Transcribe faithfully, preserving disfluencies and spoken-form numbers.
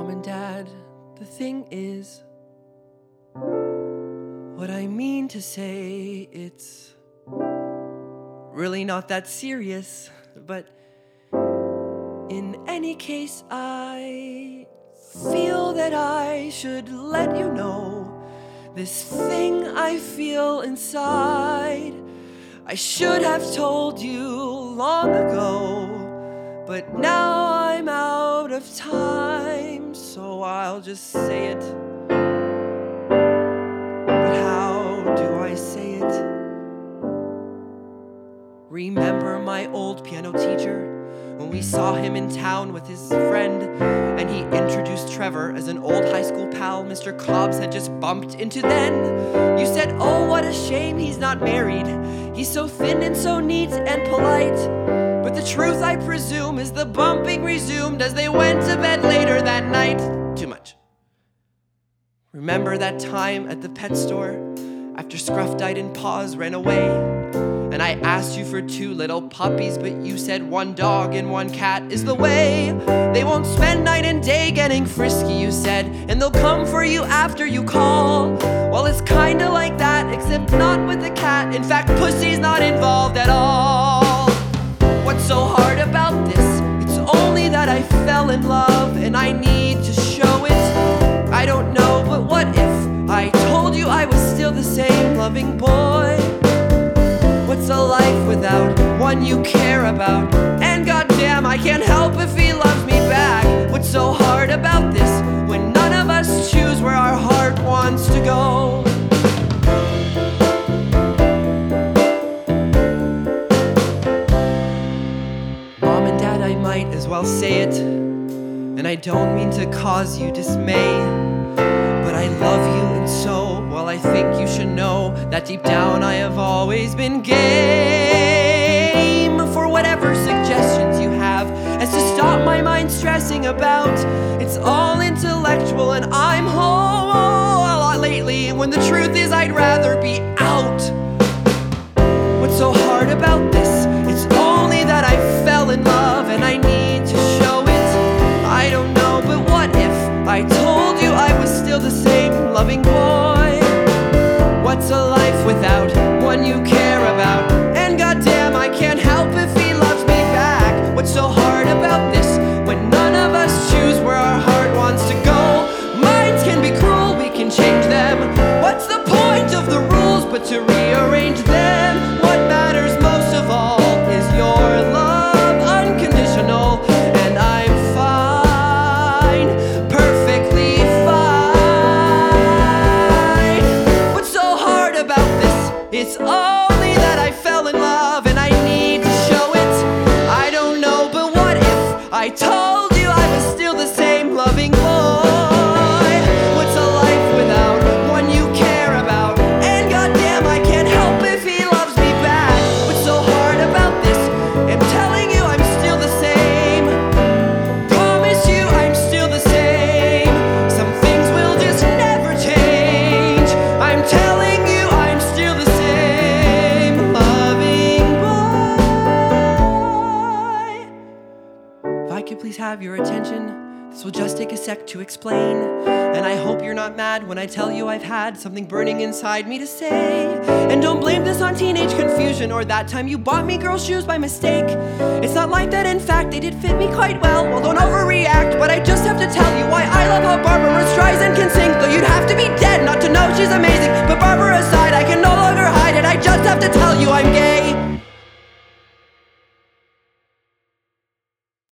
Mom and Dad, the thing is, what I mean to say, it's really not that serious, but in any case, I feel that I should let you know this thing I feel inside. I should have told you long ago, but now I'm out of time, so I'll just say it. But how do I say it? Remember my old piano teacher? When we saw him in town with his friend, and he introduced Trevor as an old high school pal Mister Cobbs had just bumped into then. You said, oh, what a shame he's not married. He's so thin and so neat and polite. But the truth, I presume, is the bumping resumed as they went to bed later that night. Too much. Remember that time at the pet store after Scruff died and Paws ran away? And I asked you for two little puppies, but you said one dog and one cat is the way. They won't spend night and day getting frisky, you said, and they'll come for you after you call. Well, it's kinda like that, except not with the cat. In fact, pussy's not involved at all. What's so hard about this? It's only that I fell in love and I need to show it. I don't know, but what if I told you I was still the same loving boy? What's a life without one you care about? And goddamn, I can't help if he loves me back. What's so hard about this when none of us choose where our heart wants to go? Mom and Dad, I might as well say it, and I don't mean to cause you dismay, but I love you, and so, well, I think you should know that deep down I have always been game for whatever suggestions you have as to stop my mind stressing about. It's all intellectual and I'm home a lot lately, when the truth is I'd rather be out. What's so hard about this? It's only that I fell in love and I need to show it. I don't know, but what if I told you I was still the same loving boy? What's a life without one you care about? And goddamn, I can't help if he loves me back. What's so hard about this when none of us choose where our heart wants to go? Minds can be cruel, we can change them. What's the point of the rules but to rearrange them? What matters most of all is your love, unconditional, and I'm fine, perfectly fine. What's so hard about this? It's only that I fell in love and I need to show it. I don't know, but what if I told you I was still the same loving boy? What's a life without one you care about? And goddamn, I can't help if he loves me back. What's so hard about this? I'm telling you I'm still the same. Promise you I'm still the same. Some things will just never change. I'm telling you I'm still the same loving boy. If I could please have your attention, this will just take a sec to explain. And I hope you're not mad when I tell you I've had something burning inside me to say. And don't blame this on teenage confusion or that time you bought me girl shoes by mistake. It's not like that, in fact, they did fit me quite well. Well, don't overreact, but I just have to tell you why I love how Barbara Streisand can sing. Though you'd have to be dead not to know she's amazing. But Barbara aside, I can no longer hide it. I just have to tell you I'm gay.